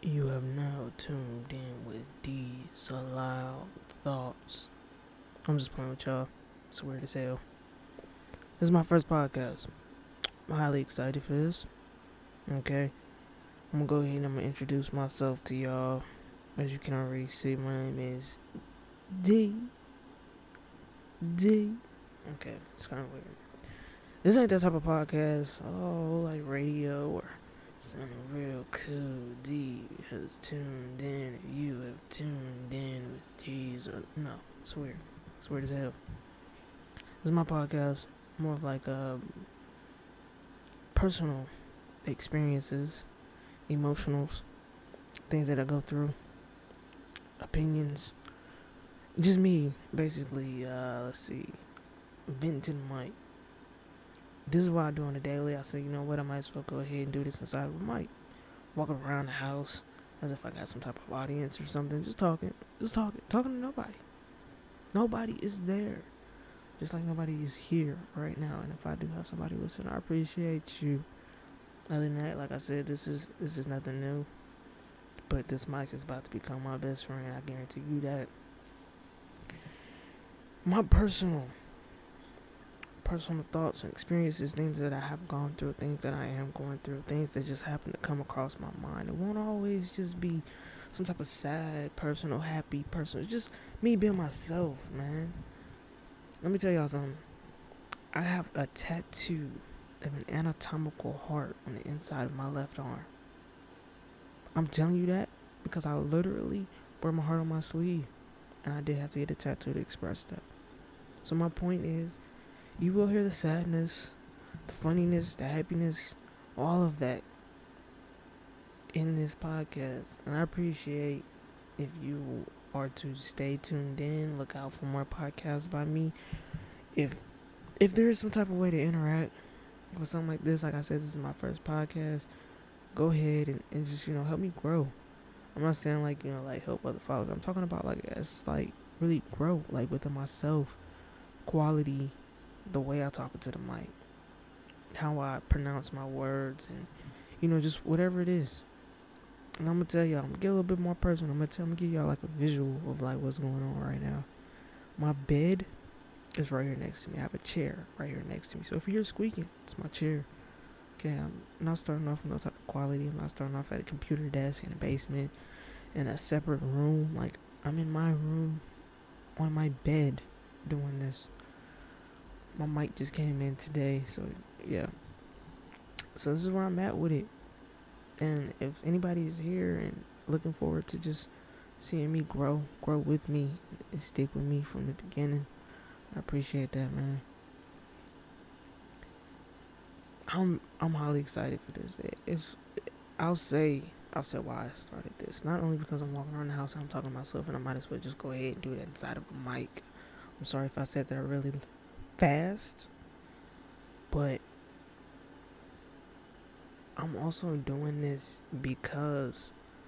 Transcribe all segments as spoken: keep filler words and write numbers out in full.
You have now tuned in with D's Loud Thoughts. I'm just playing with y'all. It's weird as hell. This is my first podcast. I'm highly excited for this. Okay. I'm gonna go ahead and I'm gonna introduce myself to y'all. As you can already see, my name is D. D. Okay, it's kind of weird. This ain't that type of podcast. Oh, like radio or something real cool. D has tuned in. Or you have tuned in with D's. Or no, it's weird. It's weird as hell. This is my podcast. More of like uh, personal experiences, emotionals, things that I go through, opinions. Just me, basically. Uh, let's see, venting mic. This is what I do on a daily. I say, you know what, I might as well go ahead and do this inside of a mic. Walk around the house as if I got some type of audience or something. Just talking. Just talking. Talking to nobody. Nobody is there. Just like nobody is here right now. And if I do have somebody listening, I appreciate you. Other than that, like I said, this is this is nothing new. But this mic is about to become my best friend. I guarantee you that. My personal personal thoughts and experiences, things that I have gone through, things that I am going through, things that just happen to come across my mind. It won't always just be some type of sad, personal, happy person. It's just me being myself, man. Let me tell y'all something. I have a tattoo of an anatomical heart on the inside of my left arm. I'm telling you that because I literally wear my heart on my sleeve. And I did have to get a tattoo to express that. So my point is, you will hear the sadness, the funniness, the happiness, all of that in this podcast. And I appreciate if you are to stay tuned in, look out for more podcasts by me. If if there is some type of way to interact with something like this, like I said, this is my first podcast, go ahead and, and just, you know, help me grow. I'm not saying like, you know, like help other followers. I'm talking about like, it's like really grow, like within myself, quality, the way I talk to the mic, how I pronounce my words, and you know, just whatever it is. And I'm gonna tell y'all, I'm gonna get a little bit more personal. I'm gonna tell, I'm gonna give y'all like a visual of like what's going on right now. My bed is right here next to me. I have a chair right here next to me. So if you hear squeaking, it's my chair. Okay, I'm not starting off with no type of quality. I'm not starting off at a computer desk in a basement in a separate room. Like, I'm in my room on my bed doing this. My mic just came in today, so yeah. So this is where I'm at with it. And if anybody is here and looking forward to just seeing me grow, grow with me, and stick with me from the beginning, I appreciate that, man. I'm I'm highly excited for this. It's I'll say I'll say why I started this. Not only because I'm walking around the house and I'm talking to myself, and I might as well just go ahead and do it inside of a mic. I'm sorry if I said that really fast, but I'm also doing this because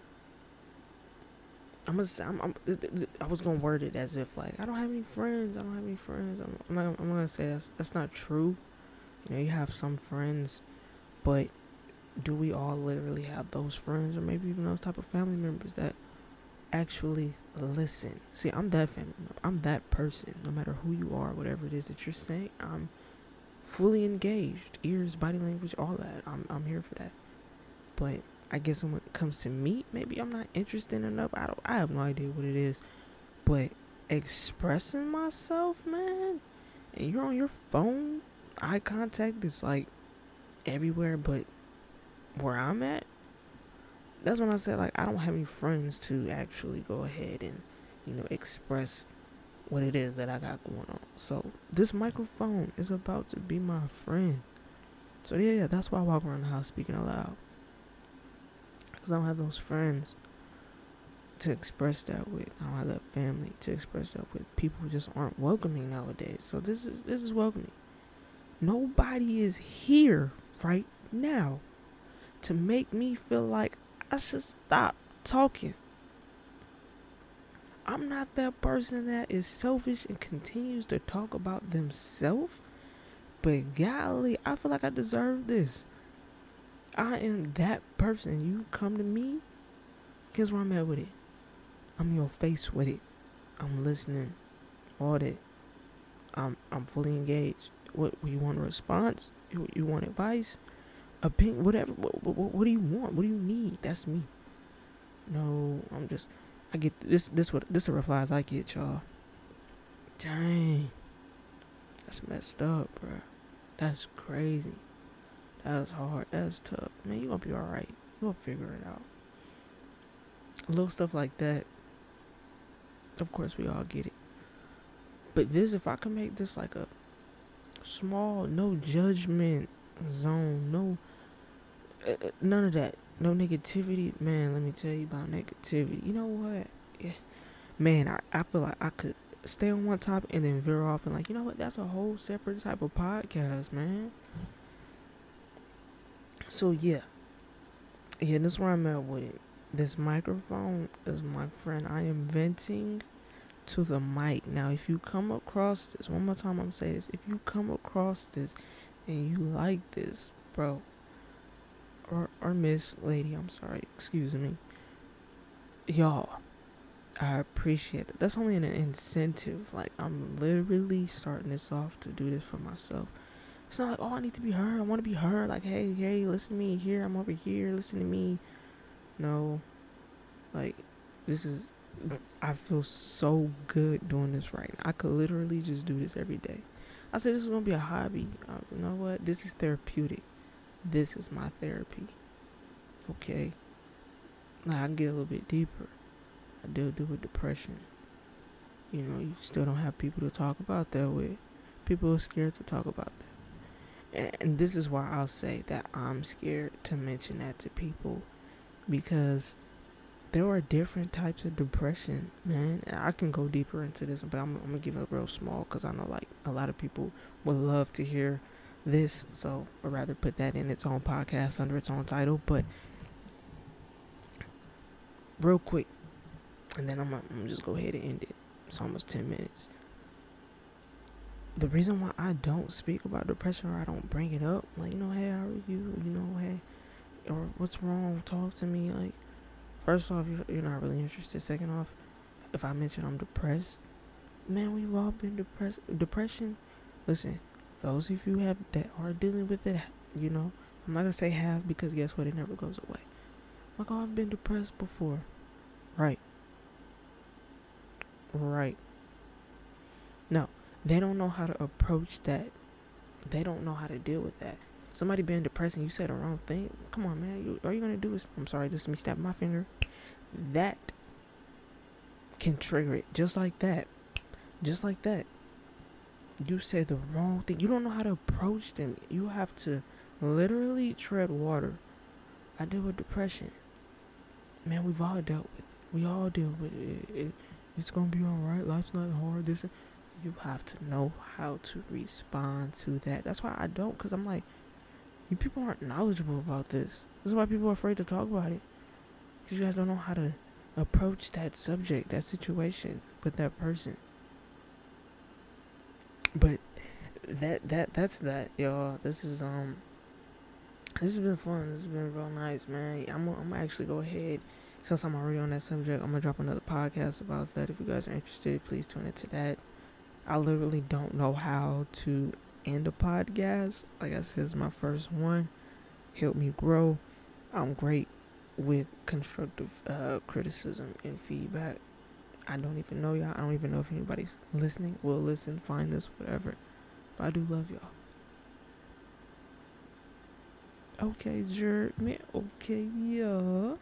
I'm gonna. I'm, I'm, I was gonna word it as if like I don't have any friends. I don't have any friends. I'm, I'm not. I'm gonna say that's that's not true. You know, you have some friends, but do we all literally have those friends, or maybe even those type of family members that actually listen? See, I'm that family member. I'm that person. No matter who you are, whatever it is that you're saying, I'm fully engaged. Ears, body language, all that. I'm I'm here for that. But I guess when it comes to me, maybe I'm not interested enough. I don't. I have no idea what it is. But expressing myself, man, and you're on your phone, eye contact is like everywhere. But where I'm at, that's when I said like I don't have any friends to actually go ahead and, you know, express what it is that I got going on. So this microphone is about to be my friend. So yeah, yeah, that's why I walk around the house speaking aloud. Because I don't have those friends to express that with. I don't have that family to express that with. People just aren't welcoming nowadays. So this is this is welcoming. Nobody is here right now to make me feel like I should stop talking. I'm not that person that is selfish and continues to talk about themselves. But golly, I feel like I deserve this. I am that person. You come to me Guess where I'm at with it? I'm in your face with it. I'm listening. All that. I'm I'm fully engaged. What you want a response? You, you want advice? Opinion? Whatever. What, what, what do you want? What do you need? That's me. No, I'm just. I get this. This what this the replies I get, y'all. Dang, that's messed up, bro. That's crazy. That's hard. That's tough. Man, you gonna be alright. You gonna figure it out. Little stuff like that. Of course, we all get it. But this, if I can make this like a small, no judgment zone, no, uh, none of that, no negativity, man. Let me tell you about negativity. You know what? Yeah, man. I, I feel like I could stay on one topic and then veer off and like, you know what? That's a whole separate type of podcast, man. So yeah, yeah. This is where I'm at with it. This microphone is my friend. I am venting to the mic. Now, if you come across this, one more time I'm saying this, if you come across this and you like this, bro, or or miss lady, I'm sorry, excuse me, y'all, I appreciate that. That's only an incentive. Like, I'm literally starting this off to do this for myself. It's not like, oh, I need to be heard. I want to be heard. Like, hey, hey, listen to me here. I'm over here. Listen to me. No, like, this is, I feel so good doing this right now. I could literally just do this every day. I said this is going to be a hobby. I was, you know what? This is therapeutic. This is my therapy. Okay? Now, I can get a little bit deeper. I deal, deal with depression. You know, you still don't have people to talk about that with. People are scared to talk about that. And, and this is why I'll say that I'm scared to mention that to people. Because there are different types of depression, man. And I can go deeper into this, but I'm, I'm going to give it real small because I know, like, a lot of people would love to hear this. So I'd rather put that in its own podcast under its own title. But real quick, and then I'm going to just go ahead and end it. It's almost ten minutes. The reason why I don't speak about depression or I don't bring it up, like, you know, hey, how are you? You know, hey, or what's wrong? Talk to me. Like, first off, you're, you're not really interested. Second off, if I mention I'm depressed, man, we've all been depressed. Depression, listen, those of you have that are dealing with it, you know, I'm not gonna say have because guess what? It never goes away. Like, oh, I've been depressed before. Right. Right. No, they don't know how to approach that. They don't know how to deal with that. Somebody being depressed and you said the wrong thing. Come on, man. You, all you're going to do is, I'm sorry, this is me snapping my finger. That can trigger it. Just like that. Just like that. You said the wrong thing. You don't know how to approach them. You have to literally tread water. I deal with depression. Man, we've all dealt with it. We all deal with it. it, it it's going to be all right. Life's not hard. This, you have to know how to respond to that. That's why I don't, because I'm like, you people aren't knowledgeable about this. This is why people are afraid to talk about it. Because you guys don't know how to approach that subject, that situation with that person. But that that that's that, y'all. This is um this has been fun. This has been real nice, man. I'm I'm gonna actually go ahead, since I'm already on that subject, I'm gonna drop another podcast about that. If you guys are interested, please tune into that. I literally don't know how to end a podcast. Like I said, it's my first one. Help me grow. I'm great with constructive uh, criticism and feedback. I don't even know y'all. I don't even know if anybody's listening, will listen, find this, whatever. But I do love y'all. Okay, jerk, man. Okay, yeah.